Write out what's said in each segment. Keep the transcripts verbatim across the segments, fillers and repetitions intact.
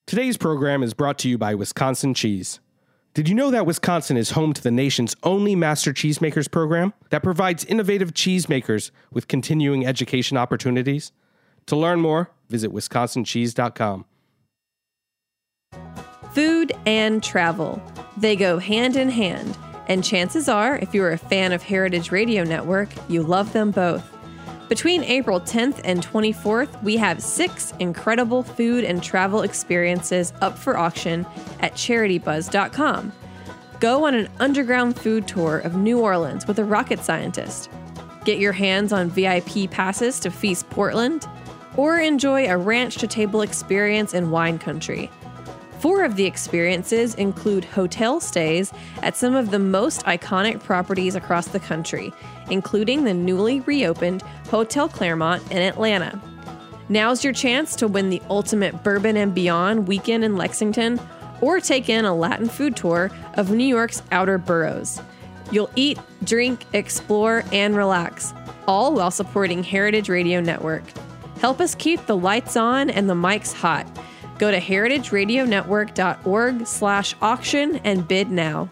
Today's program is brought to you by Wisconsin Cheese. Did you know that Wisconsin is home to the nation's only Master Cheesemakers program that provides innovative cheesemakers with continuing education opportunities? To learn more, visit wisconsin cheese dot com. Food and travel. They go hand in hand. And chances are, if you're a fan of Heritage Radio Network, you love them both. Between April tenth and twenty-fourth, we have six incredible food and travel experiences up for auction at charity buzz dot com. Go on an underground food tour of New Orleans with a rocket scientist. Get your hands on V I P passes to Feast Portland, or enjoy a ranch-to-table experience in wine country. Four of the experiences include hotel stays at some of the most iconic properties across the country, including the newly reopened Hotel Claremont in Atlanta. Now's your chance to win the ultimate Bourbon and Beyond weekend in Lexington, or take in a Latin food tour of New York's outer boroughs. You'll eat, drink, explore, and relax, all while supporting Heritage Radio Network. Help us keep the lights on and the mics hot. Go to heritage radio network dot org slash auction and bid now.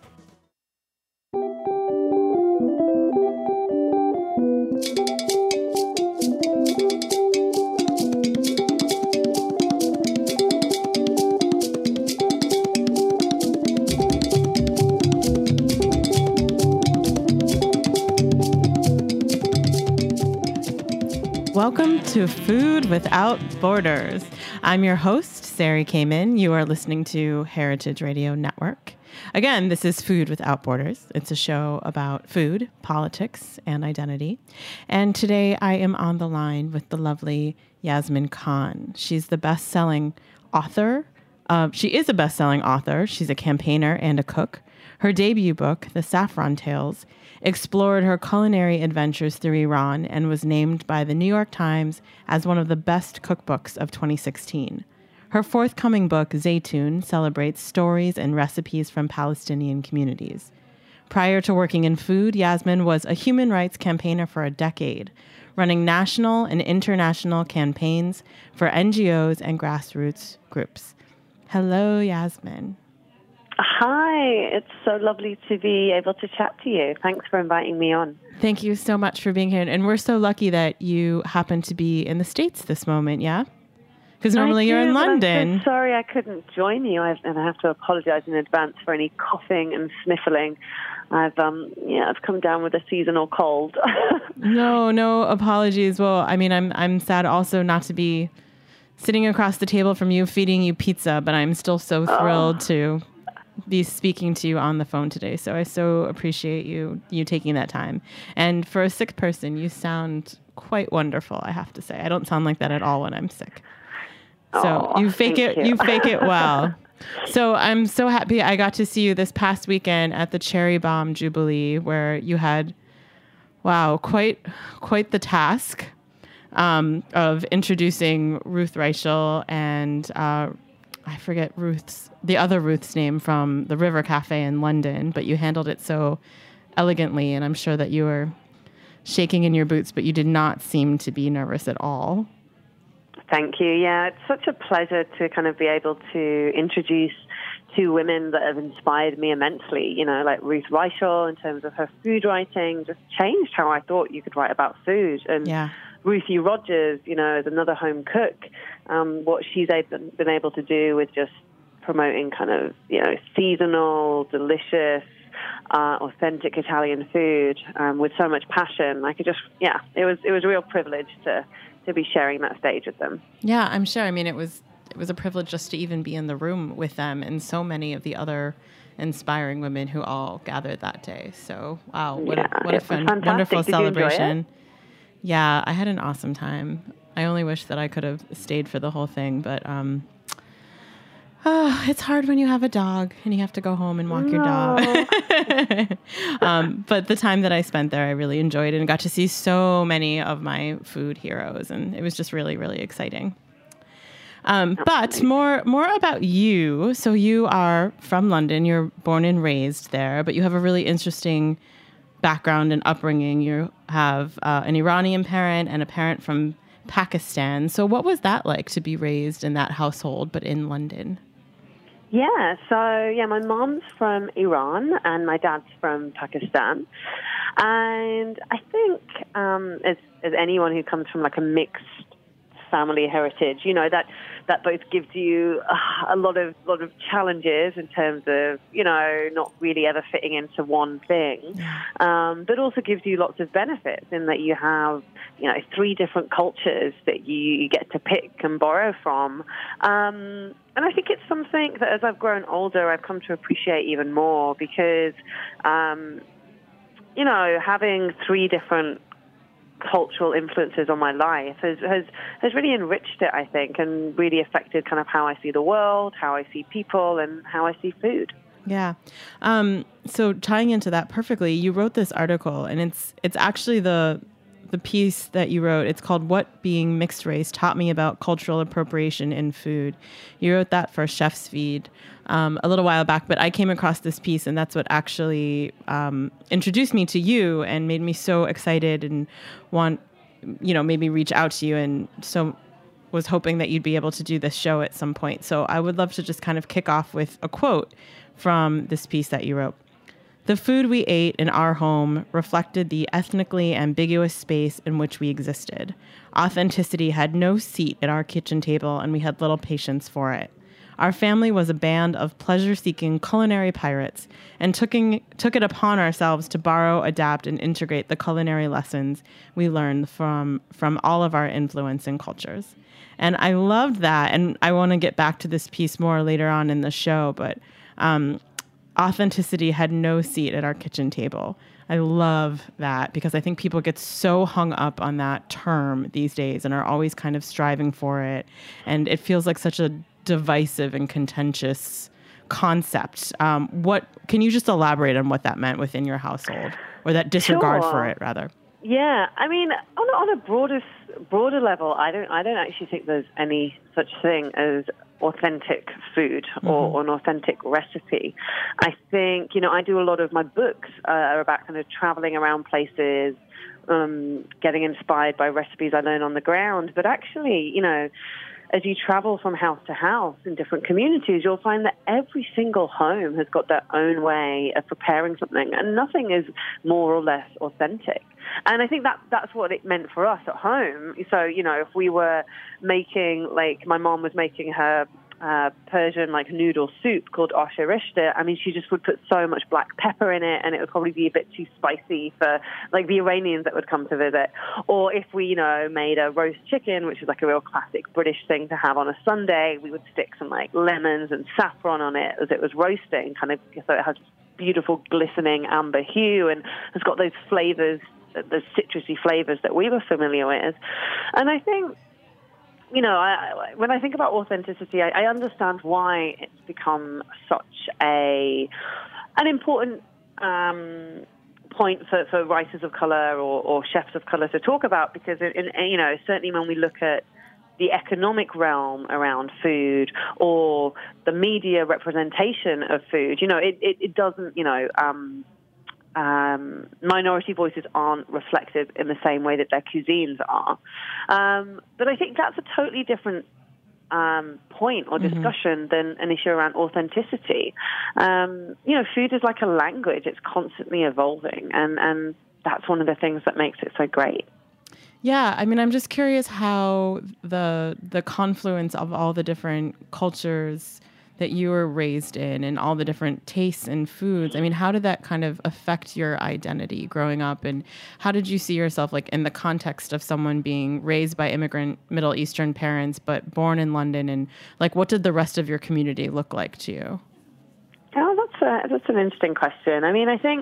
Welcome to Food Without Borders. I'm your host, Sari Kamen. You are listening to Heritage Radio Network. Again, this is Food Without Borders. It's a show about food, politics, and identity. And today I am on the line with the lovely Yasmin Khan. She's the best-selling author. Uh, she is a best-selling author. She's a campaigner and a cook. Her debut book, The Saffron Tales, explored her culinary adventures through Iran and was named by the New York Times as one of the best cookbooks of twenty sixteen. Her forthcoming book, Zaytun, celebrates stories and recipes from Palestinian communities. Prior to working in food, Yasmin was a human rights campaigner for a decade, running national and international campaigns for N G Os and grassroots groups. Hello, Yasmin. Hi, it's so lovely to be able to chat to you. Thanks for inviting me on. Thank you so much for being here. And we're so lucky that you happen to be in the States this moment, yeah? Because normally I you're do, in London. I'm so sorry I couldn't join you, I've, and I have to apologize in advance for any coughing and sniffling. I've um yeah, I've come down with a seasonal cold. No, no apologies. Well, I mean, I'm I'm sad also not to be sitting across the table from you, feeding you pizza, but I'm still so thrilled oh. to be speaking to you on the phone today. So I so appreciate you you taking that time. And for a sick person, you sound quite wonderful, I have to say. I don't sound like that at all when I'm sick. So oh, you fake it, you. you fake it well. So I'm so happy I got to see you this past weekend at the Cherry Bomb Jubilee, where you had, wow, quite quite the task um, of introducing Ruth Reichel and uh, I forget Ruth's, the other Ruth's name from the River Cafe in London, but you handled it so elegantly, and I'm sure that you were shaking in your boots, but you did not seem to be nervous at all. Thank you. Yeah, it's such a pleasure to kind of be able to introduce two women that have inspired me immensely, you know, like Ruth Reichel in terms of her food writing, just changed how I thought you could write about food. And yeah. Ruthie Rogers, you know, as another home cook, um, what she's able, been able to do with just promoting kind of, you know, seasonal, delicious, uh, authentic Italian food um, with so much passion. I could just, yeah, it was it was a real privilege to to be sharing that stage with them. Yeah, I'm sure. I mean, it was it was a privilege just to even be in the room with them and so many of the other inspiring women who all gathered that day. So, wow, what yeah, a what a fun, wonderful Did celebration. Yeah, I had an awesome time. I only wish that I could have stayed for the whole thing, but um, oh, it's hard when you have a dog and you have to go home and walk no. your dog. um, but the time that I spent there, I really enjoyed it and got to see so many of my food heroes, and it was just really, really exciting. Um, but more more about you. So you are from London. You're born and raised there, but you have a really interesting background and upbringing. You have uh, an Iranian parent and a parent from Pakistan. So what was that like to be raised in that household, but in London? Yeah, so yeah, my mom's from Iran and my dad's from Pakistan. And I think um, as, as anyone who comes from like a mixed family heritage, you know, that that both gives you uh, a lot of lot of challenges in terms of, you know, not really ever fitting into one thing, um, but also gives you lots of benefits in that you have, you know, three different cultures that you, you get to pick and borrow from. Um, and I think it's something that as I've grown older, I've come to appreciate even more because, um, you know, having three different cultural influences on my life has, has has really enriched it, I think, and really affected kind of how I see the world, how I see people, and how I see food. Yeah. Um, so tying into that perfectly, you wrote this article, and it's it's actually the the piece that you wrote. It's called "What Being Mixed Race Taught Me About Cultural Appropriation in Food." You wrote that for Chef's Feed um, a little while back, but I came across this piece, and that's what actually um, introduced me to you and made me so excited and want, you know, maybe reach out to you, and so was hoping that you'd be able to do this show at some point. So I would love to just kind of kick off with a quote from this piece that you wrote. "The food we ate in our home reflected the ethnically ambiguous space in which we existed. Authenticity had no seat at our kitchen table, and we had little patience for it. Our family was a band of pleasure-seeking culinary pirates, and tooking, took it upon ourselves to borrow, adapt, and integrate the culinary lessons we learned from, from all of our influence and cultures." And I loved that, and I want to get back to this piece more later on in the show, but um, authenticity had no seat at our kitchen table. I love that because I think people get so hung up on that term these days and are always kind of striving for it. And it feels like such a divisive and contentious concept. Um, what can you just elaborate on what that meant within your household, or that disregard Sure. for it, rather? Yeah, I mean, on, on a broader broader level, I don't I don't actually think there's any such thing as authentic food or, Mm-hmm. or an authentic recipe. I think, you know, I do a lot of my books uh, are about kind of traveling around places, um, getting inspired by recipes I learn on the ground. But actually, you know, as you travel from house to house in different communities, you'll find that every single home has got their own way of preparing something, and nothing is more or less authentic. And I think that that's what it meant for us at home. So, you know, if we were making, like, my mom was making her uh, Persian, like, noodle soup called ash erishte, I mean, she just would put so much black pepper in it, and it would probably be a bit too spicy for, like, the Iranians that would come to visit. Or if we, you know, made a roast chicken, which is, like, a real classic British thing to have on a Sunday, we would stick some, like, lemons and saffron on it as it was roasting, kind of, so it has beautiful, glistening amber hue and has got those flavors, the citrusy flavors that we were familiar with. And I think, you know, I, when I think about authenticity, I, I understand why it's become such a an important um, point for, for writers of color or, or chefs of color to talk about, because, in, in, you know, certainly when we look at the economic realm around food or the media representation of food, you know, it, it, it doesn't, you know, um, Um, minority voices aren't reflected in the same way that their cuisines are. Um, but I think that's a totally different um, point or discussion mm-hmm. than an issue around authenticity. Um, you know, food is like a language. It's constantly evolving, and, and that's one of the things that makes it so great. Yeah, I mean, I'm just curious how the the confluence of all the different cultures that you were raised in and all the different tastes and foods, I mean, how did that kind of affect your identity growing up? And how did you see yourself, like, in the context of someone being raised by immigrant Middle Eastern parents, but born in London? And, like, what did the rest of your community look like to you? Oh, that's a, that's an interesting question. I mean, I think,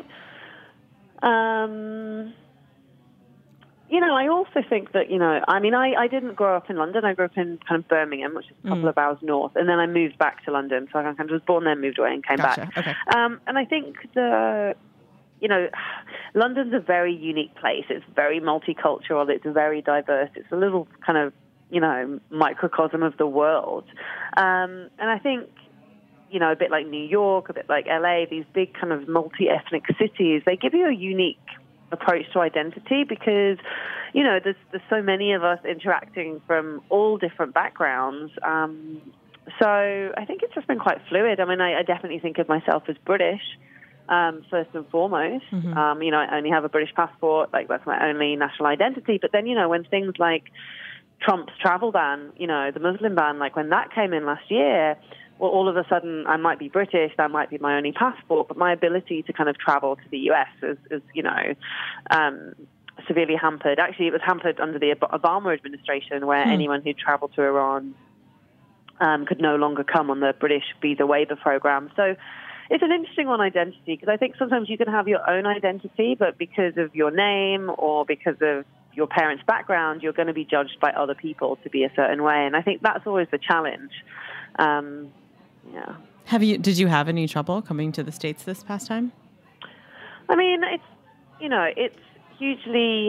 um, you know, I also think that, you know, I mean, I, I didn't grow up in London. I grew up in kind of Birmingham, which is a couple mm. of hours north. And then I moved back to London. So I kind of was born there, moved away, and came gotcha. back. Okay. Um, and I think the, you know, London's a very unique place. It's very multicultural. It's very diverse. It's a little kind of, you know, microcosm of the world. Um, and I think, you know, a bit like New York, a bit like L A, these big kind of multi-ethnic cities, they give you a unique approach to identity because, you know, there's there's so many of us interacting from all different backgrounds. Um, so I think it's just been quite fluid. I mean, I, I definitely think of myself as British. Um, first and foremost, mm-hmm. um, you know, I only have a British passport, like that's my only national identity. But then, you know, when things like Trump's travel ban, you know, the Muslim ban, like when that came in last year, well, all of a sudden I might be British, that might be my only passport, but my ability to kind of travel to the U S is, is you know, um, severely hampered. Actually, it was hampered under the Obama administration, where hmm. anyone who traveled to Iran um, could no longer come on the British visa waiver program. So it's an interesting one, identity, because I think sometimes you can have your own identity, but because of your name or because of your parents' background, you're going to be judged by other people to be a certain way. And I think that's always the challenge. Um, yeah. Have you, did you have any trouble coming to the States this past time? I mean, it's, you know, it's hugely,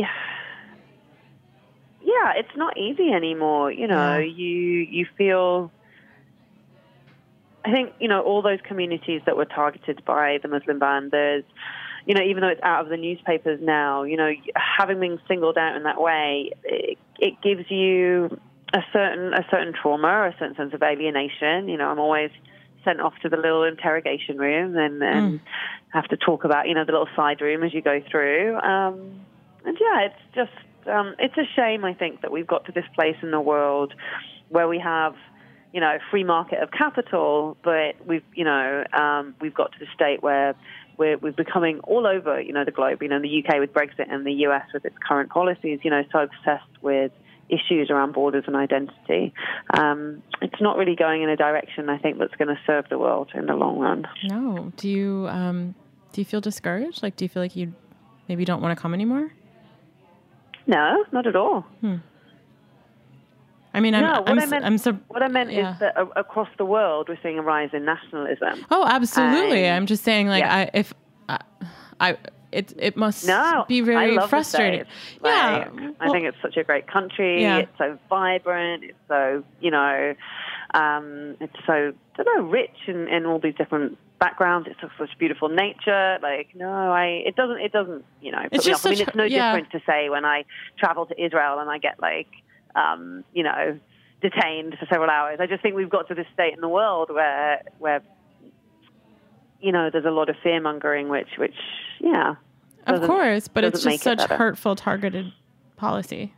yeah, it's not easy anymore. You know, yeah. you, you feel, I think, you know, all those communities that were targeted by the Muslim ban, there's, you know, even though it's out of the newspapers now, you know, having been singled out in that way, it, it gives you a certain a certain trauma, a certain sense of alienation. You know, I'm always sent off to the little interrogation room and, and mm. have to talk about, you know, the little side room as you go through. Um, and yeah, it's just, um, it's a shame, I think, that we've got to this place in the world where we have, you know, free market of capital, but we've, you know, um, we've got to the state where we're, we're becoming all over, you know, the globe, you know, the U K with Brexit and the U S with its current policies, you know, so obsessed with issues around borders and identity. Um, it's not really going in a direction, I think, that's going to serve the world in the long run. No. Do you, um, do you feel discouraged? Like, do you feel like you maybe don't want to come anymore? No, not at all. Hmm. I mean, I'm, no, what I'm, I meant, I'm so, what I meant yeah. is that uh, across the world, we're seeing a rise in nationalism. Oh, absolutely. And, I'm just saying, like, yeah. I, if I, I, it, it must no, be very I love frustrating. The yeah. Like, well, I think it's such a great country. Yeah. It's so vibrant. It's so, you know, um, it's so, I don't know, rich in, in all these different backgrounds. It's such beautiful nature. Like, no, I, it doesn't, it doesn't, you know, put it's me just off. I mean, such, it's no yeah. different to say when I travel to Israel and I get like, um, you know, detained for several hours. I just think we've got to this state in the world where, where, you know, there's a lot of fear mongering, which, which, yeah. Of course, but it's just such hurtful, targeted policy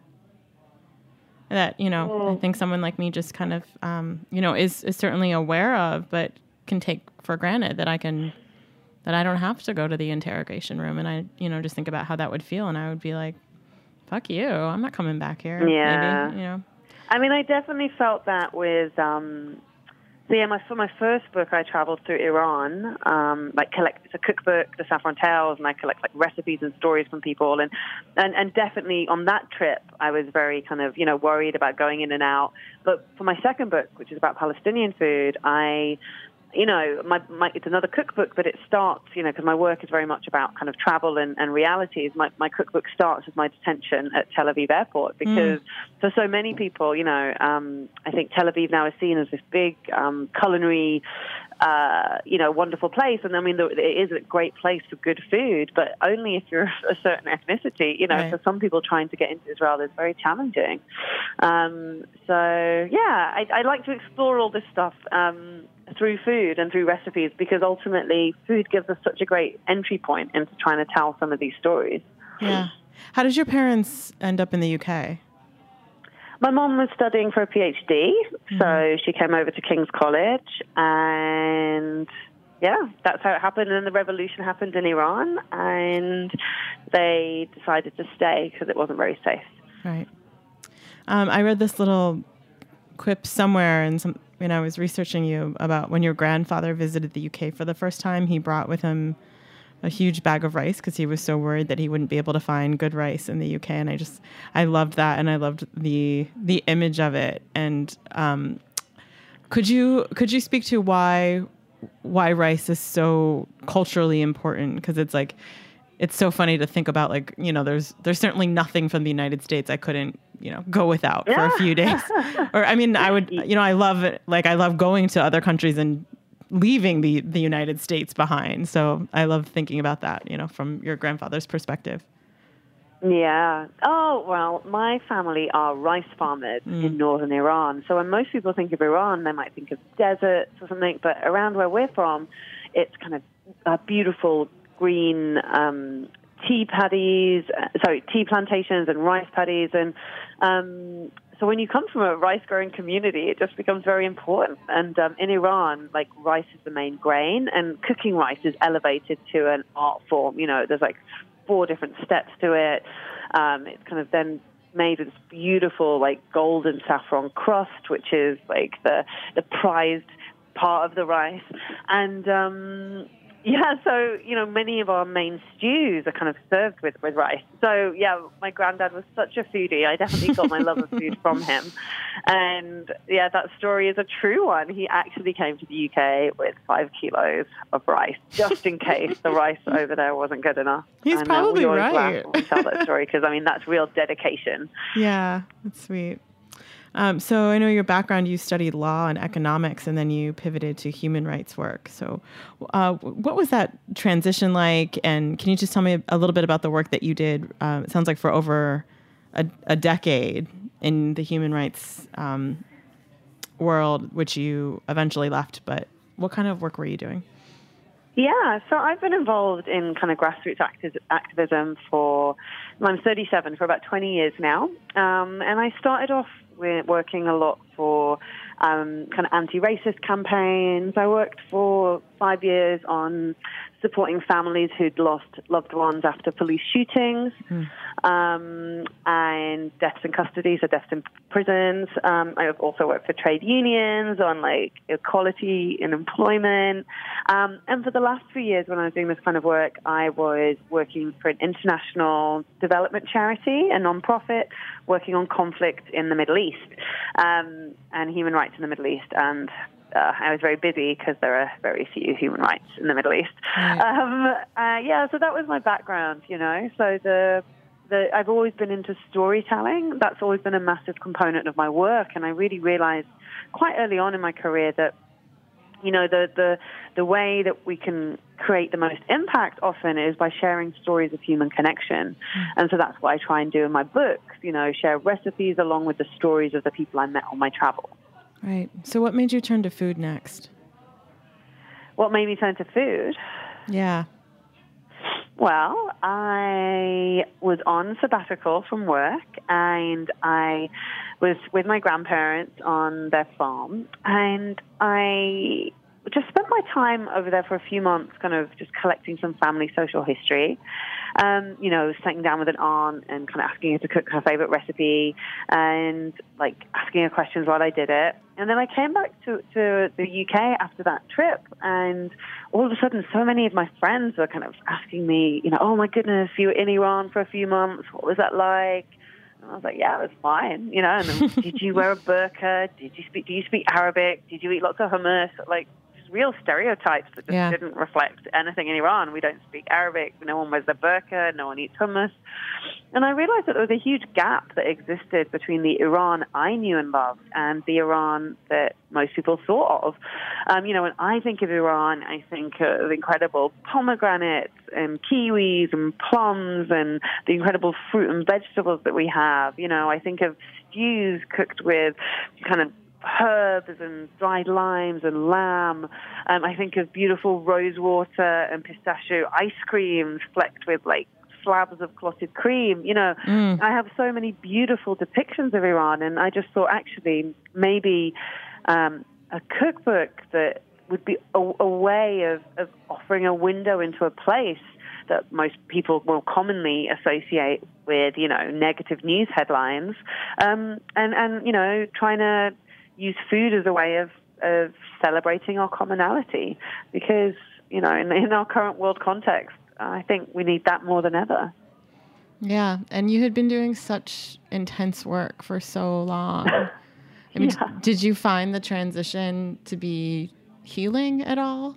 that, you know, mm. I think someone like me just kind of, um, you know, is, is certainly aware of, but can take for granted that I can, that I don't have to go to the interrogation room. And I, you know, just think about how that would feel. And I would be like, fuck you. I'm not coming back here. Yeah. Maybe, you know. I mean, I definitely felt that with, um, so yeah, my, for my first book, I traveled through Iran, um, like collect, it's a cookbook, The Saffron Tales, and I collect like recipes and stories from people. And, and, and definitely on that trip, I was very kind of, you know, worried about going in and out. But for my second book, which is about Palestinian food, I, you know, my, my, it's another cookbook, but it starts, you know, because my work is very much about kind of travel and, and realities. My, my cookbook starts with my detention at Tel Aviv airport because mm. for so many people, you know, um, I think Tel Aviv now is seen as this big um, culinary, uh, you know, wonderful place. And I mean, it is a great place for good food, but only if you're a certain ethnicity, you know, right. For some people trying to get into Israel is very challenging. Um, so, yeah, I, I like to explore all this stuff um, through food and through recipes because ultimately food gives us such a great entry point into trying to tell some of these stories. Yeah. How did your parents end up in the U K? My mom was studying for a PhD, mm-hmm. so she came over to King's College, and yeah, that's how it happened. And the revolution happened in Iran, and they decided to stay because it wasn't very safe. Right. Um, I read this little quip somewhere, and some when I was researching you about when your grandfather visited the U K for the first time, he brought with him a huge bag of rice because he was so worried that he wouldn't be able to find good rice in the U K. And I just, I loved that. And I loved the, the image of it. And, um, could you, could you speak to why, why rice is so culturally important? Cause it's like, it's so funny to think about, like, you know, there's, there's certainly nothing from the United States I couldn't, you know, go without for a few days. Or, I mean, I would, you know, I love it. Like, I love going to other countries and leaving the, the United States behind. So I love thinking about that, you know, from your grandfather's perspective. Yeah. Oh, well, my family are rice farmers mm. in northern Iran. So when most people think of Iran, they might think of deserts or something. But around where we're from, it's kind of uh, beautiful green um, tea paddies, uh, sorry, tea plantations and rice paddies. And um, so when you come from a rice-growing community, it just becomes very important. And um, in Iran, like, rice is the main grain, and cooking rice is elevated to an art form. You know, there's like four different steps to it. Um, it's kind of then made with this beautiful, like, golden saffron crust, which is like the the prized part of the rice. And um, yeah, so, you know, many of our main stews are kind of served with, with rice. So, yeah, my granddad was such a foodie. I definitely got my love of food from him. And, yeah, that story is a true one. He actually came to the U K with five kilos of rice, just in case the rice over there wasn't good enough. He's and, probably uh, we right. laugh when we tell that story because, I mean, that's real dedication. Yeah, that's sweet. Um, so I know your background, you studied law and economics, and then you pivoted to human rights work. So uh, what was that transition like? And can you just tell me a little bit about the work that you did? Uh, it sounds like for over a, a decade in the human rights um, world, which you eventually left. But what kind of work were you doing? Yeah, so I've been involved in kind of grassroots acti- activism for, I'm thirty-seven, for about twenty years now. Um, and I started off with working a lot for um, kind of anti-racist campaigns. I worked for five years on supporting families who'd lost loved ones after police shootings, mm. um, and deaths in custody, so deaths in prisons. Um, I've also worked for trade unions on, like, equality in employment. Um, and for the last few years when I was doing this kind of work, I was working for an international development charity, a nonprofit, working on conflict in the Middle East um, and human rights in the Middle East. And Uh, I was very busy because there are very few human rights in the Middle East. Right. Um, uh, yeah, so that was my background, you know. So the, the I've always been into storytelling. That's always been a massive component of my work, and I really realized quite early on in my career that, you know, the the the way that we can create the most impact often is by sharing stories of human connection. Mm. And so that's what I try and do in my books, you know, share recipes along with the stories of the people I met on my travels. Right. So what made you turn to food next? What made me turn to food? Yeah. Well, I was on sabbatical from work, and I was with my grandparents on their farm, and I just spent my time over there for a few months kind of just collecting some family social history. Um, you know, sitting down with an aunt and kind of asking her to cook her favorite recipe and, like, asking her questions while I did it. And then I came back to, to the U K after that trip, and all of a sudden so many of my friends were kind of asking me, you know, oh, my goodness, you were in Iran for a few months. What was that like? And I was like, yeah, it was fine, you know. And then, did you wear a burqa? Did you speak, do you speak Arabic? Did you eat lots of hummus? Like, real stereotypes that just yeah. didn't reflect anything in Iran. We don't speak Arabic. No one wears the burqa. No one eats hummus. And I realized that there was a huge gap that existed between the Iran I knew and loved and the Iran that most people thought of. Um, you know, when I think of Iran, I think of incredible pomegranates and kiwis and plums and the incredible fruit and vegetables that we have. You know, I think of stews cooked with kind of herbs and dried limes and lamb. Um, I think of beautiful rose water and pistachio ice creams flecked with, like, slabs of clotted cream. You know, mm. I have so many beautiful depictions of Iran, and I just thought, actually, maybe um, a cookbook that would be a, a way of, of offering a window into a place that most people will commonly associate with, you know, negative news headlines, um, and, and, you know, trying to use food as a way of, of celebrating our commonality, because, you know, in, in our current world context, I think we need that more than ever. Yeah, and you had been doing such intense work for so long. I mean, yeah. d- did you find the transition to be healing at all?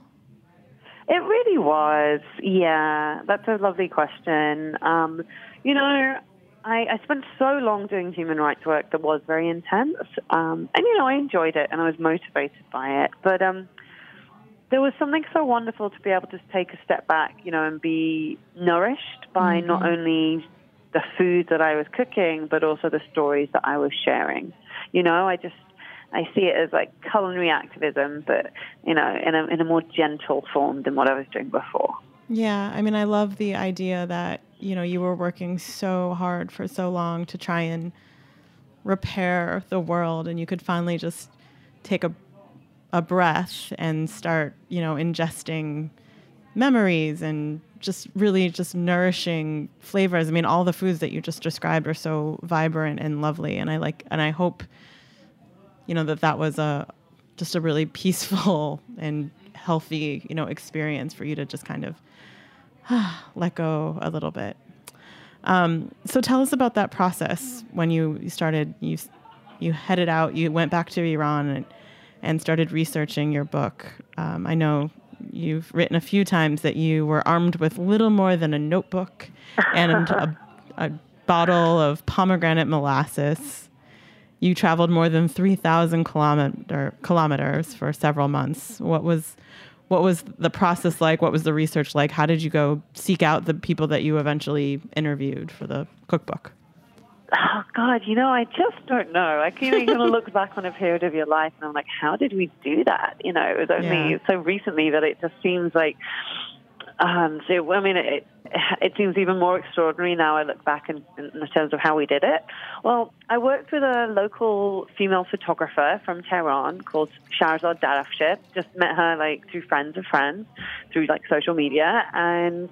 It really was, yeah. That's a lovely question. Um, you know, I, I spent so long doing human rights work that was very intense. Um, and, you know, I enjoyed it and I was motivated by it. But um, there was something so wonderful to be able to take a step back, you know, and be nourished by mm-hmm. not only the food that I was cooking, but also the stories that I was sharing. You know, I just, I see it as like culinary activism, but, you know, in a, in a more gentle form than what I was doing before. Yeah. I mean, I love the idea that, you know, you were working so hard for so long to try and repair the world, and you could finally just take a, a breath and start, you know, ingesting memories and just really just nourishing flavors. I mean, all the foods that you just described are so vibrant and lovely. And I like, and I hope, you know, that that was a, just a really peaceful and healthy, you know, experience for you to just kind of let go a little bit. Um, so tell us about that process when you started, you, you headed out, you went back to Iran and, and started researching your book. Um, I know you've written a few times that you were armed with little more than a notebook and a, a bottle of pomegranate molasses. You traveled more than three thousand kilometer, kilometers for several months. What was what was the process like? What was the research like? How did you go seek out the people that you eventually interviewed for the cookbook? Oh, God, you know, I just don't know. I keep going to look back on a period of your life, and I'm like, how did we do that? You know, it was only yeah. so recently that it just seems like, um, so, I mean, it, it seems even more extraordinary now I look back in, in terms of how we did it. Well, I worked with a local female photographer from Tehran called Shahrzad Darafsheh. Just met her, like, through friends of friends, through, like, social media, and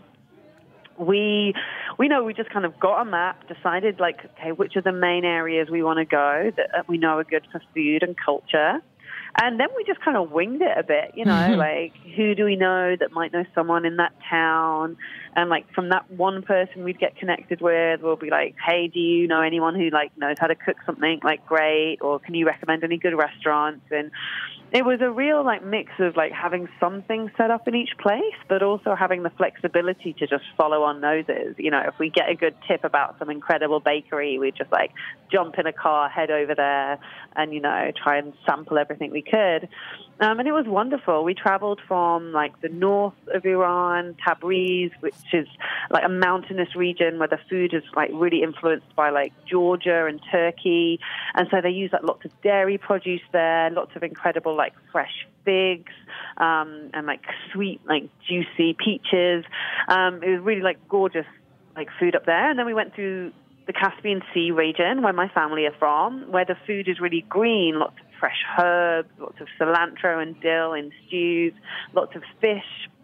We, we know we just kind of got a map, decided like, okay, which are the main areas we want to go that we know are good for food and culture. And then we just kind of winged it a bit, you know, like who do we know that might know someone in that town? And like from that one person we'd get connected with, we'll be like, hey, do you know anyone who like knows how to cook something like great? Or can you recommend any good restaurants? And it was a real like mix of like having something set up in each place, but also having the flexibility to just follow on noses. You know, if we get a good tip about some incredible bakery, we just like jump in a car, head over there, and you know, try and sample everything we could. Um, and it was wonderful. We traveled from like the north of Iran, Tabriz, which is like a mountainous region where the food is like really influenced by like Georgia and Turkey. And so they use like lots of dairy produce there, lots of incredible like fresh figs, um, and like sweet, like juicy peaches. Um, it was really like gorgeous like food up there. And then we went through the Caspian Sea region where my family are from, where the food is really green, lots of fresh herbs, lots of cilantro and dill in stews, lots of fish.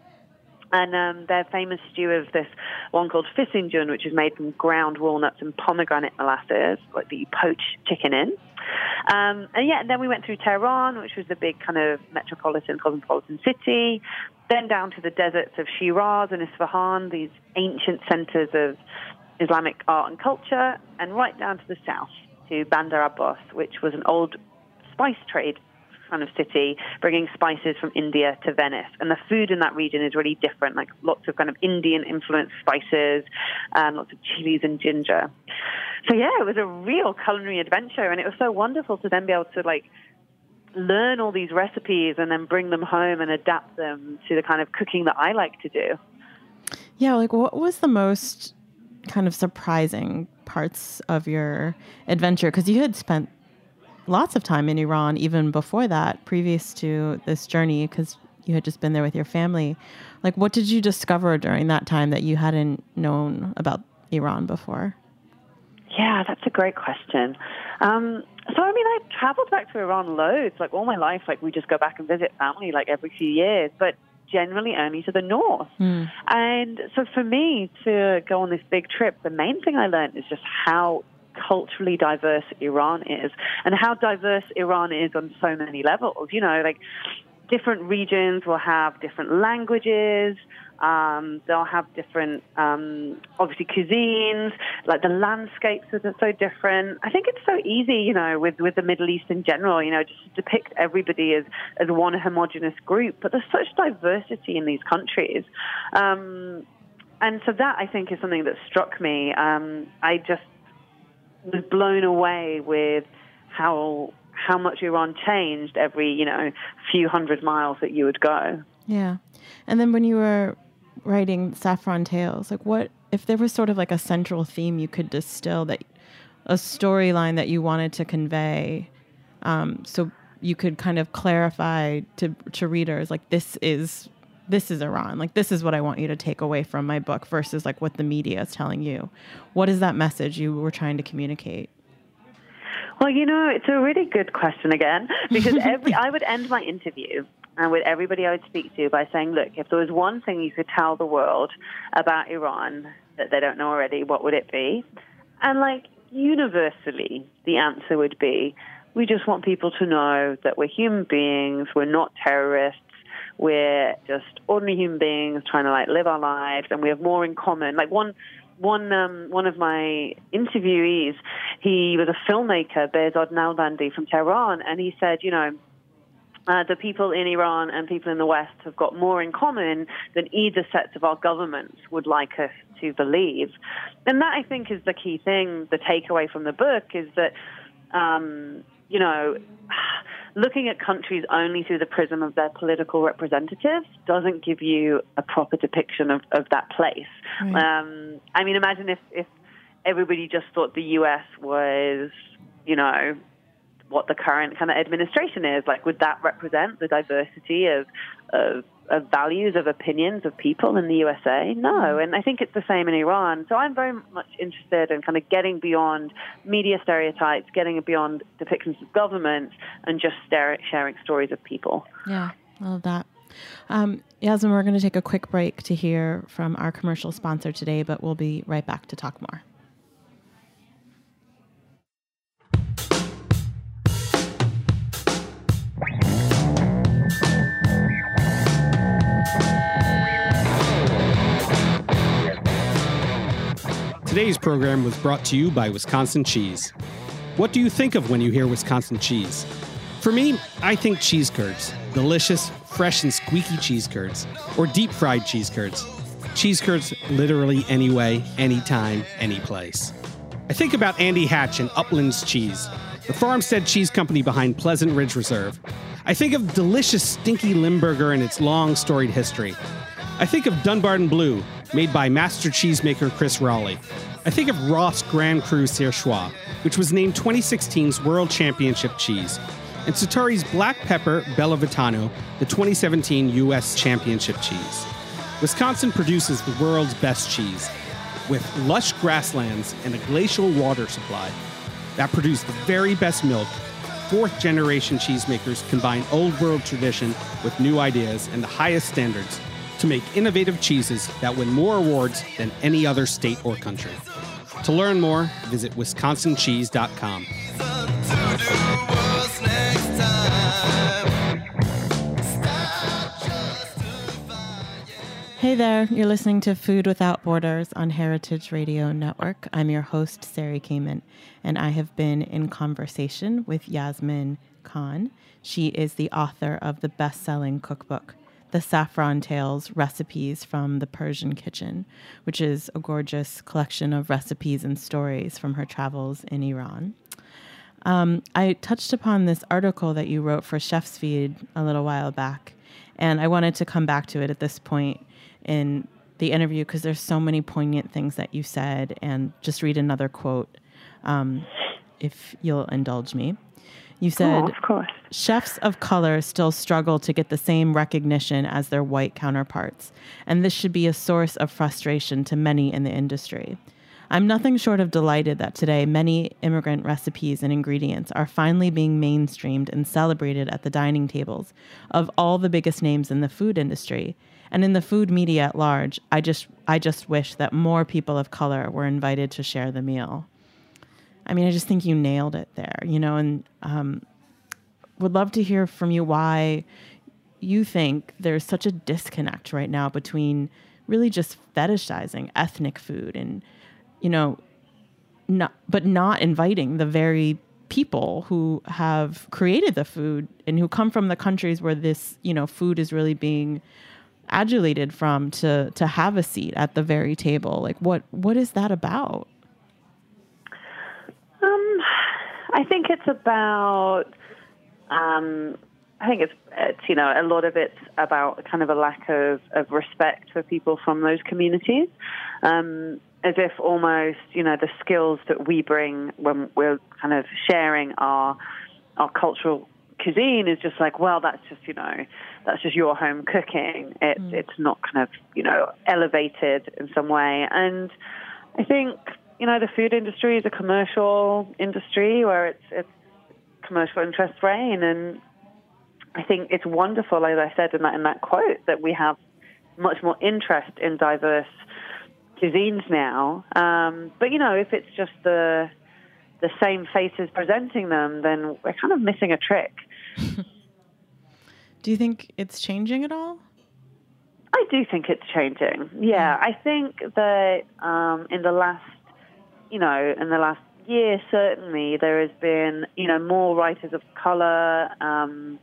And um, their famous stew is this one called fisinjun, which is made from ground walnuts and pomegranate molasses, like that you poach chicken in. Um, and yeah, and then we went through Tehran, which was the big kind of metropolitan, cosmopolitan city, then down to the deserts of Shiraz and Isfahan, these ancient centers of Islamic art and culture, and right down to the south to Bandar Abbas, which was an old spice trade kind of city, bringing spices from India to Venice. And the food in that region is really different, like lots of kind of Indian-influenced spices, and lots of chilies and ginger. So yeah, it was a real culinary adventure, and it was so wonderful to then be able to like learn all these recipes and then bring them home and adapt them to the kind of cooking that I like to do. Yeah, like what was the most kind of surprising parts of your adventure? Because you had spent lots of time in Iran even before that, previous to this journey, because you had just been there with your family. Like, what did you discover during that time that you hadn't known about Iran before? Yeah, that's a great question. Um, so, I mean, I traveled back to Iran loads, like all my life. Like, we just go back and visit family like every few years, but generally only to the north. Mm. And so for me to go on this big trip, the main thing I learned is just how culturally diverse Iran is, and how diverse Iran is on so many levels. You know, like different regions will have different languages, um, they'll have different, um, obviously, cuisines, like the landscapes are so different. I think it's so easy, you know, with, with the Middle East in general, you know, just to depict everybody as, as one homogenous group, but there's such diversity in these countries. Um, and so that, I think, is something that struck me. Um, I just was blown away with how how much Iran changed every, you know, few hundred miles that you would go. Yeah. And then when you were writing Saffron Tales, like what if there was sort of like a central theme you could distill, that a storyline that you wanted to convey, um, so you could kind of clarify to to readers, like, this is this is Iran, like, this is what I want you to take away from my book versus like what the media is telling you. What is that message you were trying to communicate? Well, you know, it's a really good question again, because every I would end my interview and with everybody I would speak to by saying, look, if there was one thing you could tell the world about Iran that they don't know already, what would it be? And like, universally, the answer would be, we just want people to know that we're human beings, we're not terrorists, we're just ordinary human beings trying to like live our lives, and we have more in common. Like one one um, one of my interviewees, he was a filmmaker, Behzad Nalbandi from Tehran, and he said, you know, Uh, the people in Iran and people in the West have got more in common than either sets of our governments would like us to believe. And that, I think, is the key thing, the takeaway from the book, is that, um, you know, looking at countries only through the prism of their political representatives doesn't give you a proper depiction of, of that place. Right. Um, I mean, imagine if, if everybody just thought the U S was, you know, what the current kind of administration is. Like, would that represent the diversity of, of of values, of opinions of people in the U S A? No, and I think it's the same in Iran. So I'm very much interested in kind of getting beyond media stereotypes, getting beyond depictions of governments, and just stare- sharing stories of people. Yeah, I love that. Um, Yasmin, we're going to take a quick break to hear from our commercial sponsor today, but we'll be right back to talk more. Today's program was brought to you by Wisconsin Cheese. What do you think of when you hear Wisconsin cheese? For me, I think cheese curds. Delicious, fresh and squeaky cheese curds. Or deep-fried cheese curds. Cheese curds literally any way, anytime, any place. I think about Andy Hatch and Uplands Cheese, the farmstead cheese company behind Pleasant Ridge Reserve. I think of delicious, stinky Limburger and its long, storied history. I think of Dunbarton Blue, made by master cheesemaker Chris Rowley. I think of Ross Grand Cru Surchoix, which was named twenty sixteen's World Championship cheese, and Sartori's Black Pepper Bella Vitano, the twenty seventeen U S Championship cheese. Wisconsin produces the world's best cheese, with lush grasslands and a glacial water supply that produce the very best milk. Fourth-generation cheesemakers combine old-world tradition with new ideas and the highest standards to make innovative cheeses that win more awards than any other state or country. To learn more, visit wisconsin cheese dot com. Hey there, you're listening to Food Without Borders on Heritage Radio Network. I'm your host, Sari Kamen, and I have been in conversation with Yasmin Khan. She is the author of the best-selling cookbook, The Saffron Tales, Recipes from the Persian Kitchen, which is a gorgeous collection of recipes and stories from her travels in Iran. Um, I touched upon this article that you wrote for Chef's Feed a little while back, and I wanted to come back to it at this point in the interview because there's so many poignant things that you said, and just read another quote, um, if you'll indulge me. You said, oh, of course. Chefs of color still struggle to get the same recognition as their white counterparts, and this should be a source of frustration to many in the industry. I'm nothing short of delighted that today many immigrant recipes and ingredients are finally being mainstreamed and celebrated at the dining tables of all the biggest names in the food industry. And in the food media at large, I just I just wish that more people of color were invited to share the meal. I mean, I just think you nailed it there, you know, and um, would love to hear from you why you think there's such a disconnect right now between really just fetishizing ethnic food and, you know, not, but not inviting the very people who have created the food and who come from the countries where this, you know, food is really being adulated from to to have a seat at the very table. Like, what what is that about? Um, I think it's about um, I think it's, it's, you know, a lot of it's about kind of a lack of, of respect for people from those communities, um, as if almost, you know, the skills that we bring when we're kind of sharing our our cultural cuisine is just like, well, that's just, you know, that's just your home cooking. It, mm. It's not kind of, you know, elevated in some way. And I think, you know, the food industry is a commercial industry where it's, it's commercial interests reign. And I think it's wonderful, as I said in that, in that quote, that we have much more interest in diverse cuisines now. Um, but, you know, if it's just the the same faces presenting them, then we're kind of missing a trick. Do you think it's changing at all? I do think it's changing. Yeah, I think that um, in the last, you know, in the last year, certainly there has been, you know, more writers of color um,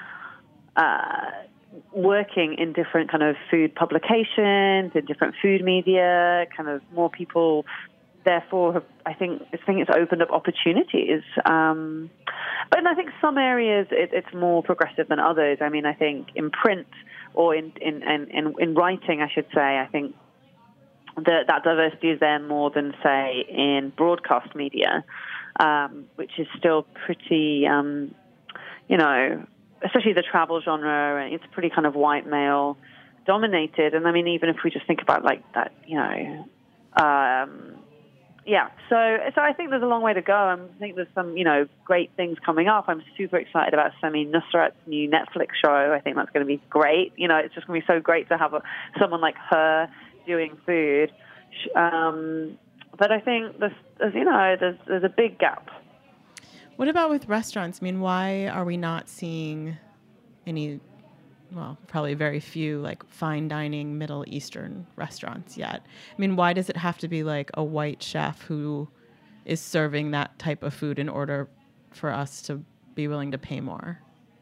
uh, working in different kind of food publications, in different food media, kind of more people. Therefore, have, I think I think it's opened up opportunities. Um, but I think some areas it, it's more progressive than others. I mean, I think in print or in in, in, in writing, I should say, I think that that diversity is there more than, say, in broadcast media, um, which is still pretty, um, you know, especially the travel genre. It's pretty kind of white male dominated. And I mean, even if we just think about like that, you know. Um, Yeah, so so I think there's a long way to go. I think there's some, you know, great things coming up. I'm super excited about Sami Nusrat's new Netflix show. I think that's going to be great. You know, it's just going to be so great to have a, someone like her doing food. Um, but I think there's, there's, you know, there's there's a big gap. What about with restaurants? I mean, why are we not seeing any? Well, probably very few like fine dining Middle Eastern restaurants yet. I mean, why does it have to be like a white chef who is serving that type of food in order for us to be willing to pay more?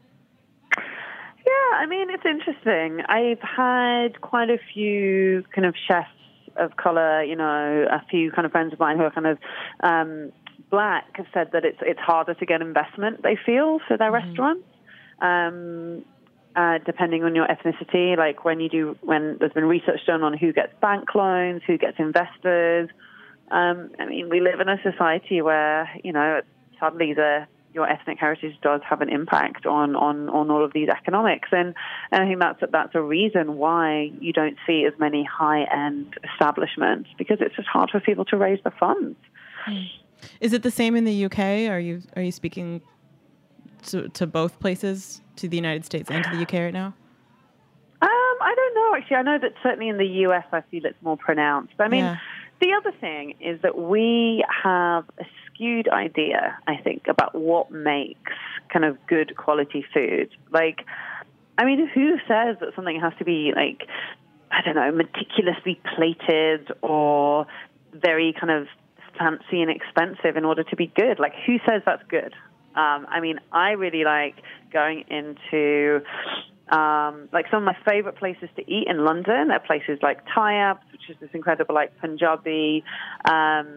Yeah, I mean, it's interesting. I've had quite a few kind of chefs of color, you know, a few kind of friends of mine who are kind of um, black have said that it's it's harder to get investment, they feel, for their mm-hmm. restaurants. Um Uh, depending on your ethnicity, like when you do, when there's been research done on who gets bank loans, who gets investors. Um, I mean, we live in a society where, you know, sadly the your ethnic heritage does have an impact on, on, on all of these economics. And, and I think that's, that's a reason why you don't see as many high-end establishments, because it's just hard for people to raise the funds. Is it the same in the U K? Are you, are you speaking to, to both places, to the United States and to the U K right now? Um, I don't know, actually. I know that certainly in the U S I feel it's more pronounced. I mean, yeah. The other thing is that we have a skewed idea, I think, about what makes kind of good quality food. Like, I mean, who says that something has to be, like, I don't know, meticulously plated or very kind of fancy and expensive in order to be good? Like, who says that's good? Um, I mean, I really like going into, um, like, some of my favorite places to eat in London are places like Tayyab's, which is this incredible, like, Punjabi, um,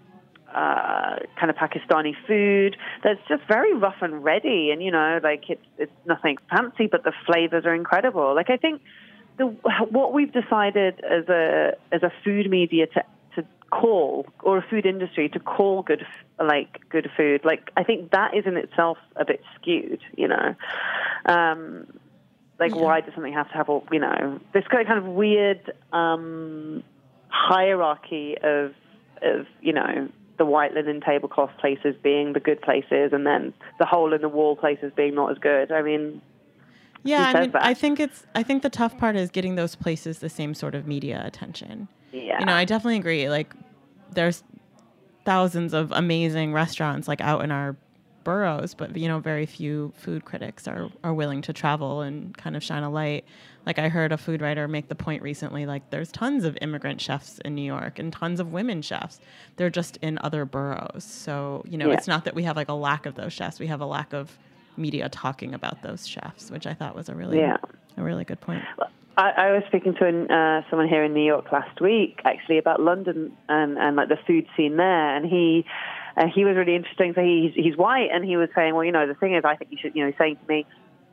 uh, kind of Pakistani food that's just very rough and ready. And, you know, like, it's, it's nothing fancy, but the flavors are incredible. Like, I think the, what we've decided as a, as a food media to to call, or a food industry to call good, like good food, like I think that is in itself a bit skewed, you know. Um, like, yeah. Why does something have to have, all, you know, this kind of weird um, hierarchy of, of, you know, the white linen tablecloth places being the good places, and then the hole in the wall places being not as good. I mean. Yeah, I mean, that? I think it's. I think the tough part is getting those places the same sort of media attention. Yeah. You know, I definitely agree. Like, there's thousands of amazing restaurants like out in our boroughs, but you know, very few food critics are are willing to travel and kind of shine a light. Like, I heard a food writer make the point recently, like, there's tons of immigrant chefs in New York and tons of women chefs. They're just in other boroughs. So, you know, yeah. It's not that we have like a lack of those chefs. We have a lack of media talking about those chefs, which I thought was a really, yeah. a really good point. Well, I, I was speaking to uh, someone here in New York last week, actually, about London and, and like the food scene there, and he uh, he was really interesting. So he's he's white, and he was saying, well, you know, the thing is, I think you should, you know, saying to me,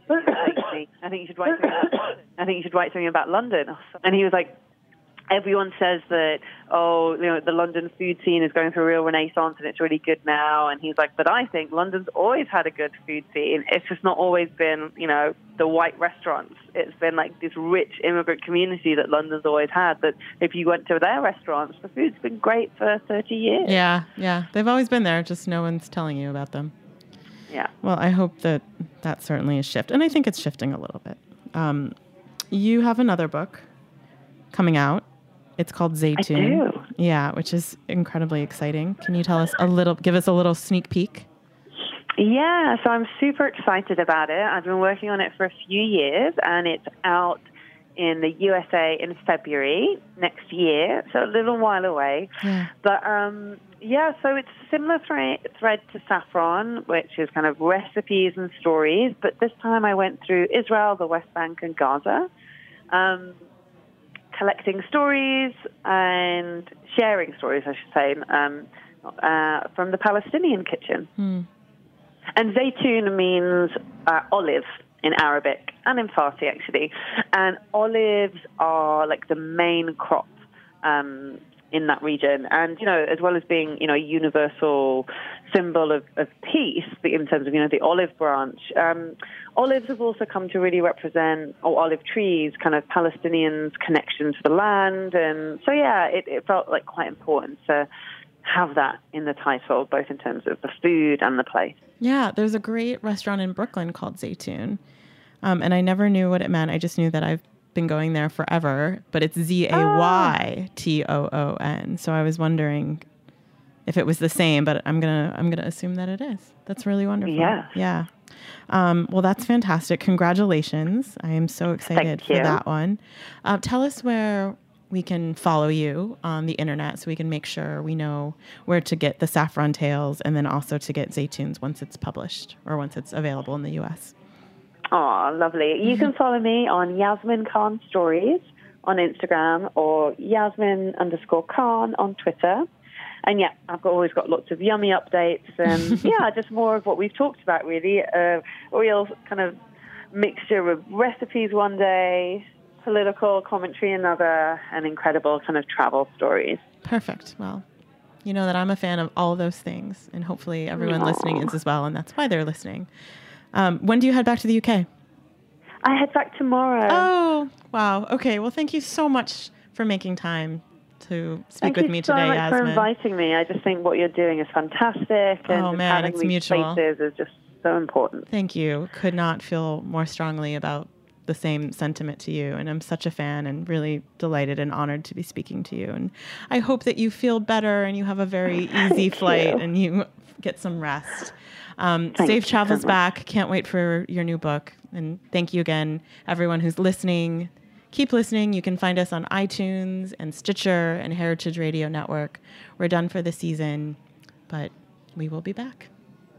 I think you should write something about, I think you should write something about London. And he was like, everyone says that, oh, you know, the London food scene is going through a real renaissance and it's really good now. And he's like, but I think London's always had a good food scene. It's just not always been, you know, the white restaurants. It's been like this rich immigrant community that London's always had, that if you went to their restaurants, the food's been great for thirty years. Yeah, yeah. They've always been there, just no one's telling you about them. Yeah. Well, I hope that that certainly is shift. And I think it's shifting a little bit. Um, you have another book coming out. It's called Zaytoon. I do. Yeah, which is incredibly exciting. Can you tell us a little, give us a little sneak peek? Yeah, so I'm super excited about it. I've been working on it for a few years, and it's out in the U S A in February next year, so a little while away. Yeah. But um, yeah, so it's a similar thre- thread to Saffron, which is kind of recipes and stories, but this time I went through Israel, the West Bank, and Gaza. Um, collecting stories and sharing stories, I should say, um, uh, from the Palestinian kitchen. Hmm. And Zaytoon means uh, olive in Arabic and in Farsi, actually. And olives are like the main crop um, in that region. And, you know, as well as being, you know, a universal symbol of, of peace in terms of, you know, the olive branch, um, olives have also come to really represent, or olive trees, kind of Palestinians' connection to the land. And so, yeah, it, it felt like quite important to have that in the title, both in terms of the food and the place. Yeah, there's a great restaurant in Brooklyn called Zaytoon. Um, and I never knew what it meant. I just knew that I've been going there forever, but it's Z A Y T O O N. So I was wondering if it was the same, but I'm going to I'm gonna assume that it is. That's really wonderful. Yeah. Yeah. Um, well, that's fantastic. Congratulations. I am so excited for that one. Uh, tell us where we can follow you on the internet so we can make sure we know where to get the Saffron Tales and then also to get Zaytoons once it's published or once it's available in the U S. Oh, lovely. You can follow me on Yasmin Khan Stories on Instagram or Yasmin underscore Khan on Twitter. And yeah, I've got, always got lots of yummy updates and yeah, just more of what we've talked about really. Uh, a real kind of mixture of recipes one day, political commentary another, and incredible kind of travel stories. Perfect. Well, you know that I'm a fan of all of those things, and hopefully everyone Aww. listening is as well, and that's why they're listening. Um, when do you head back to the U K? I head back tomorrow. Oh, wow. Okay. Well, thank you so much for making time to speak Thank with me today, Yasmin. Thank you so much Yasmin. for inviting me. I just think what you're doing is fantastic, and Oh, just man, having it's these mutual. places is just so important. Thank you. Could not feel more strongly about the same sentiment to you. And I'm such a fan and really delighted and honored to be speaking to you. And I hope that you feel better and you have a very easy flight you. and you get some rest. Um, Thank safe you travels so much. back. Can't wait for your new book. And thank you again, everyone who's listening. Keep listening. You can find us on iTunes and Stitcher and Heritage Radio Network. We're done for the season, but we will be back.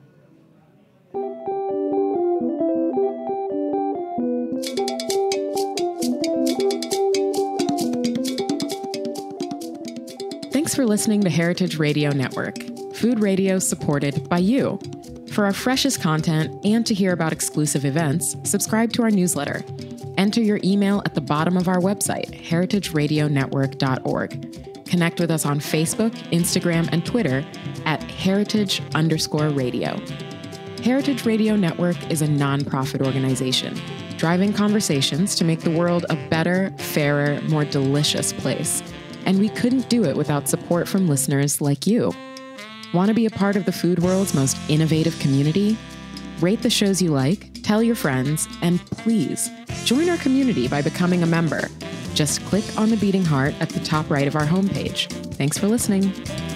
Thanks for listening to Heritage Radio Network, food radio supported by you. For our freshest content and to hear about exclusive events, subscribe to our newsletter. Enter your email at the bottom of our website, heritage radio network dot org. Connect with us on Facebook, Instagram, and Twitter at heritage underscore radio. Heritage Radio Network is a nonprofit organization, driving conversations to make the world a better, fairer, more delicious place. And we couldn't do it without support from listeners like you. Want to be a part of the food world's most innovative community? Rate the shows you like, tell your friends, and please join our community by becoming a member. Just click on the beating heart at the top right of our homepage. Thanks for listening.